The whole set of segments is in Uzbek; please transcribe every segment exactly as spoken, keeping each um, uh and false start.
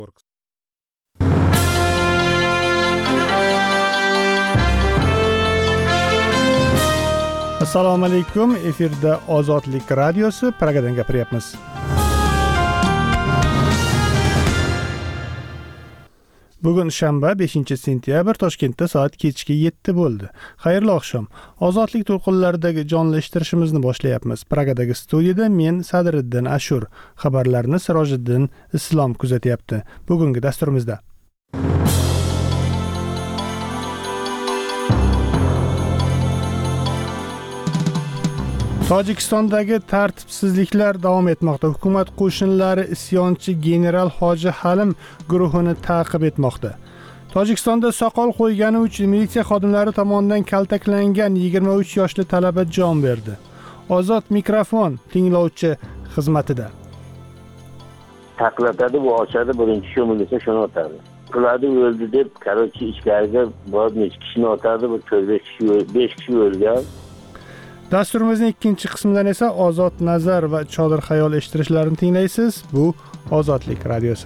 Assalomu alaykum, efirda Ozodlik radiosi, Pragadan gapiryapmiz. Bugun shanba, beshinchi sentyabr, Toshkentda soat kechki yetti bo'ldi. Xayrli oqshom. Ozodlik to'lqinlaridagi jonlashtirishimizni boshlayapmiz. Pragadagi studiyada men Sadriddin Ashur, xabarlarni Sirojiddin Islom kuzatyapti. Bugungi dasturimizda Tojikistondagi tartibsizliklar davom etmoqda. Hukumat qo'shinlari isyonchi general Hoji Halim guruhini ta'qib etmoqda. Tojikistonda soqol qo'ygani uchun militsiya xodimlari tomonidan kaltaklangan yigirma uch yoshli talaba jon berdi. Ozod mikrofon tinglovchi xizmatida. Taqlatadi, bu ochadi, birinchi sho'milsa shuni otadi. Ularni o'ldi deb, qarochi ichkariga borib necha kishini otadi, bu to'rt besh kishi, besh kishi o'lgan. Dasturimizning ikkinchi qismidan esa Ozod nazar va Chodir xayol eshittirishlarini tinglaysiz. Bu Ozodlik radiosi.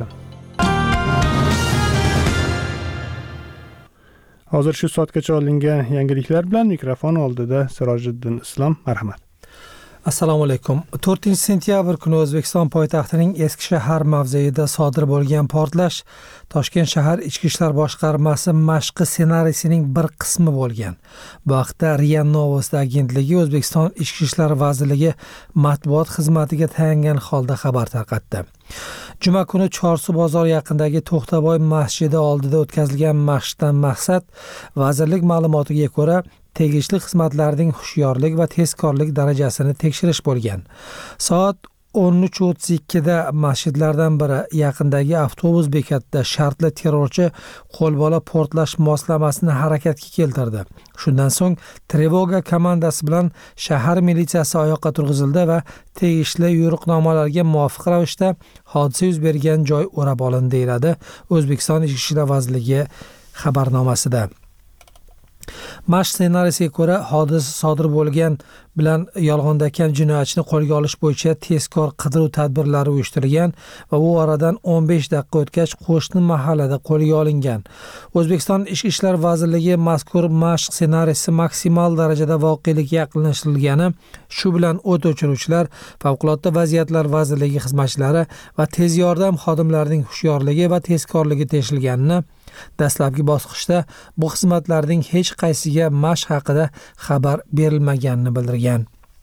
Hozir shu soatgacha olingan yangiliklar bilan mikrofon oldida Sirojiddin Islom. Marhamat. Assalomu alaykum. to'rtinchi sentyabr kuni O'zbekiston poytaxtining Eski shahar mavzeida sodir bo'lgan portlash Toshkent shahar Ichki ishlar boshqarmasi mashqi ssenariysining bir qismi bo'lgan. Bu haqda RIA Novosti agentligi O'zbekiston Ichki ishlar vazirligi matbuot xizmatiga tayangan holda xabar tarqatdi. Juma kuni Chorsu bozor yaqinidagi To'xtaboy masjidi oldida o'tkazilgan mashqdan maqsad, vazirlik ma'lumotiga ko'ra, tegishli xizmatlarning hushyorlik va tezkorlik darajasini tekshirish bo'lgan. Soat o'n uch o'ttiz ikkida masjidlardan biri yaqindagi avtobus bekatida shartli terrorchi qo'lbola portlash moslamasini harakatga keltirdi. Shundan so'ng trevoga komandasi bilan shahar militsiyasi oyoqqa turg'izildi va tegishli yo'riqnomalarga muvofiq ravishda hodisa yuz bergan joy o'rab olindi, deyiladi O'zbekiston Ichki ishlar vazirligi xabarnomasida. Mashq ssenariysiga ko'ra, hodisa sodir bo'lgan bilan yolg'ondakam jinoyatchini qo'lga olish bo'yicha tezkor qidiruv tadbirlari uyushtirilgan va u oradan o'n besh daqiqa o'tgach qo'shni mahallada qo'lga olingan. O'zbekiston Ichki ishlar vazirligi mazkur mashq ssenariysi maksimal darajada voqelikka yaqinlashtirilgani, shu bilan o't o'chiruvchilar, favqulodda vaziyatlar vazirligi xizmatchilari va tez yordam xodimlarining hushyorligi va tezkorligi tekshirganini, dastlabki bosqichda bu xizmatlarning hech qaysiga mashq haqida xabar berilmaganini bildirgan.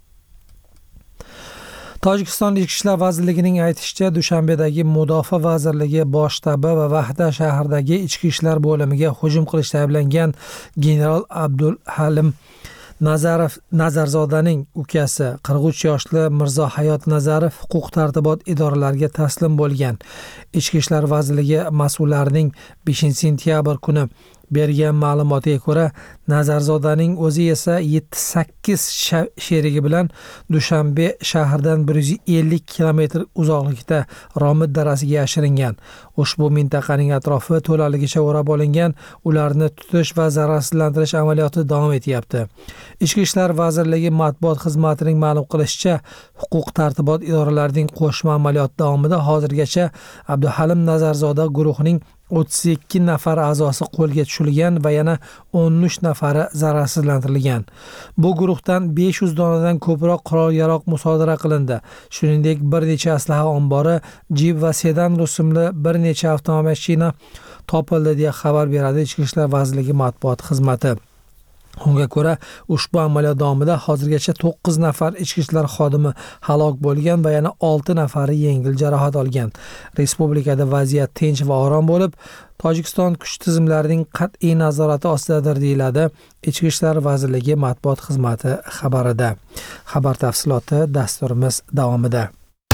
Tojikiston Ichki ishlar vazirligining aytishicha, Dushanbedagi Mudofaa vazirligi bosh shtabi va Vahda shahridagi ichki ishlar bo'limiga hujum qilishda ayblangan general Abdul Halim Nazarov Nazarzodaning ukasi qirq uch yoshli Mirzo Hayot Nazarov huquq-tartibot idoralariga taslim bo'lgan. Ichki ishlar vazirligi mas'ullarining beshinchi sentyabr kuni bergan ma'lumotiga ko'ra, Nazarzodaning o'zi esa yetti sakkiz sherigi bilan Dushanbe shahridan bir yuz ellik kilometr uzoqlikda Romid darasiga yashiringan. Ushbu mintaqaning atrofi to'laligicha o'rab olingan, ularni tutish va zararsizlantirish amaliyoti davom etyapti. Ichki ishlar vazirligi matbuot xizmatining ma'lum qilishicha, huquq-tartibot idoralarining qo'shma amaliyoti davomida hozirgacha Abduhalim Nazarzoda guruhining o'ttiz ikki nafar a'zosi qo'lga tushirilgan va yana o'n uch nafari zararsizlantirilgan. Bu guruhdan besh yuz donadan ko'proq qurol-yarog' musodara qilindi. Shuningdek, bir necha aslaha ombori, Jeep va sedan rusumli bir necha avtomashina topildi, deya xabar beradi Ichki ishlar vazirligi matbuot xizmati. Unga ko'ra, ushbu amaliyot davomida hozirgacha to'qqiz nafar ichki ishlar xodimi halok bo'lgan va yana olti nafari yengil jarohat olgan. Respublikada vaziyat tinch va orom bo'lib, Tojikiston kuch tizimlarining qat'iy nazorati ostidadir, deyiladi Ichki ishlar vazirligi matbuot xizmati xabarida. Xabar tafsiloti dasturimiz davomida.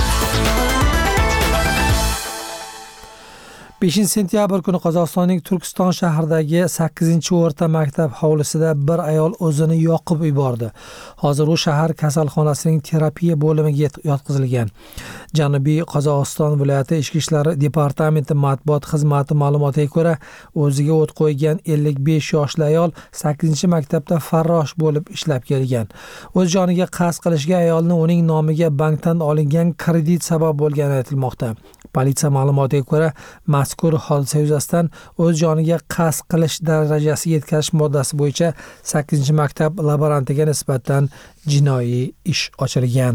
beshinchi sentyabr kuni Qozog'istonning Turkiston shahridagi sakkizinchi o'rta maktab hovlisida bir ayol o'zini yoqib yubordi. Hozir u shahar kasalxonasining terapiya bo'limiga yotqizilgan. Janubiy Qozog'iston viloyati Ichki ishlar departamenti matbuot xizmati ma'lumotiga ko'ra, o'ziga o't qo'ygan ellik besh yoshli ayol sakkizinchi maktabda farrosh bo'lib ishlab kelgan. O'z joniga qasd qilishga ayolni uning nomiga bankdan olingan kredit sabab bo'lgani aytilmoqda. Politsiya ma'lumotiga ko'ra, mazkur hodisa yuzasidan o'z joniga qasd qilish darajasiga yetkazish moddasi bo'yicha sakkizinchi maktab laborantiga nisbatan jinoiy ish ochilgan.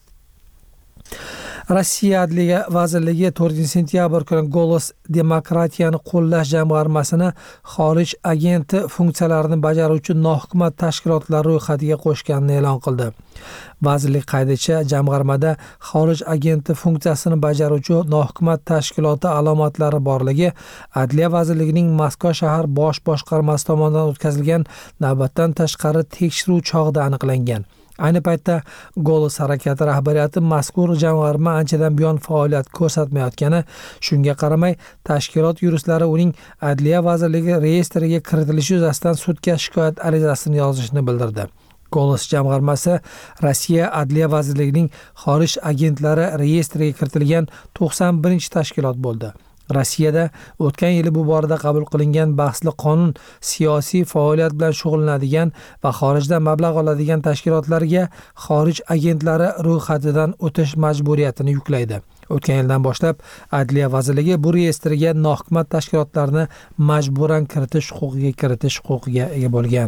Rossiya Adliya vazirligi to'rtinchi sentyabr kuni Golos demokratiyani qo'llash jamg'armasini xorij agenti funksiyalarini bajaruvchi nohukumat tashkilotlar ro'yxatiga qo'shganini e'lon qildi. Vazirlik qayd etishicha, jamg'armada xorij agenti funksiyasini bajaruvchi nohukumat tashkiloti alomatlari borligi Adliya vazirligining Moskva shahar bosh boshqarmasi tomonidan o'tkazilgan navbatdan tashqari tekshiruv chog'ida aniqlangan. Ayni paytda Golos harakati rahbariyati mazkur jamg'arma anchadan buyon faoliyat ko'rsatmayotgani, shunga qaramay tashkilot yurislari uning Adliya vazirligi reyestriga kiritilishi yuzasidan sudga shikoyat arizasini yozishni bildirdi. Golos jamg'armasi Rossiya Adliya vazirligining xorij agentlari reyestriga kiritilgan to'qson birinchi tashkilot bo'ldi. Rossiyada o'tgan yili bu borada qabul qilingan bahsli qonun siyosiy faoliyat bilan shug'ullanadigan va xorijdan mablag' oladigan tashkilotlarga xorij agentlari ro'yxatidan o'tish majburiyatini yuklaydi. O'tgan yildan boshlab Adliya vazirligi bu reyestrga nohukumat tashkilotlarni majburan kiritish huquqiga kiritish huquqiga ega bo'lgan.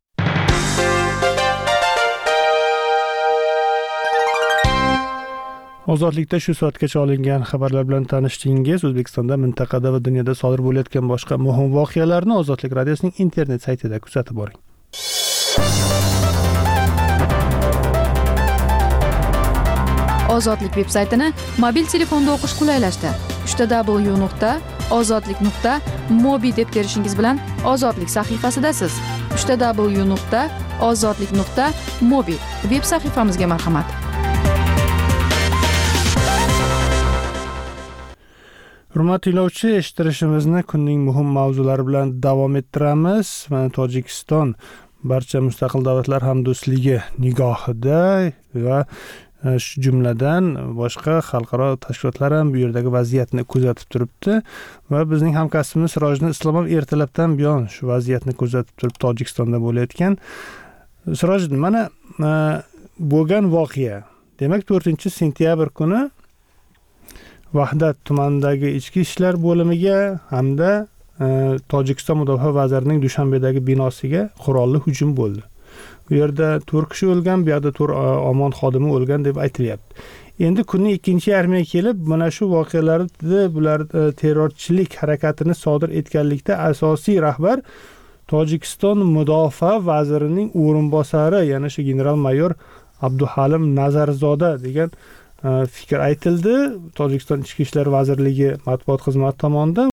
Ozodlikda shu soatgacha olingan xabarlar bilan tanishdingiz. O'zbekistonda, mintaqada va dunyoda sodir bo'layotgan boshqa muhim voqealarni Ozodlik radiosining internet saytida kuzatib boring. Ozodlik veb-saytini mobil telefonda o'qish qulaylashdi. uch w nuqta ozodlik nuqta mobi deb terishingiz bilan Ozodlik sahifasidasiz. uch w nuqta ozodlik nuqta mobi veb sahifamizga marhamat. Hurmatli tinglovchi, eshittirishimizni kunning muhim mavzulari bilan davom ettiramiz. Mana Tojikiston barcha mustaqil davlatlar hamdo'stligi nigohida va shu jumladan boshqa xalqaro tashkilotlar ham bu yerdagi vaziyatni kuzatib turibdi va bizning hamkasbimiz Sirojni Islomov ertalabdan buyon shu vaziyatni kuzatib turib Tojikistonda bo'layotgan. Sirojiddin, mana bo'lgan voqea. Demak, to'rtinchi sentyabr kuni Vahdat tumanidagi ichki ishlar bo'limiga hamda e, Tojikiston mudofaa vazirining Dushanbedagi binosiga qurolli hujum bo'ldi. Bu yerda to'rt kishi o'lgan, bu yerda to'rt omon xodimi o'lgan deb aytilyapti. Endi kunning ikkinchi yarmiga kelib, mana shu voqealarda bular e, terrorchilik harakatini sodir etganlikda asosiy rahbar Tojikiston mudofaa vazirining o'rinbosari, ya'ni shu general-mayor Abduhalim Nazarzoda degan fikr aytildi Tojikiston Ichki ishlar vazirligi matbuot xizmati tomonidan.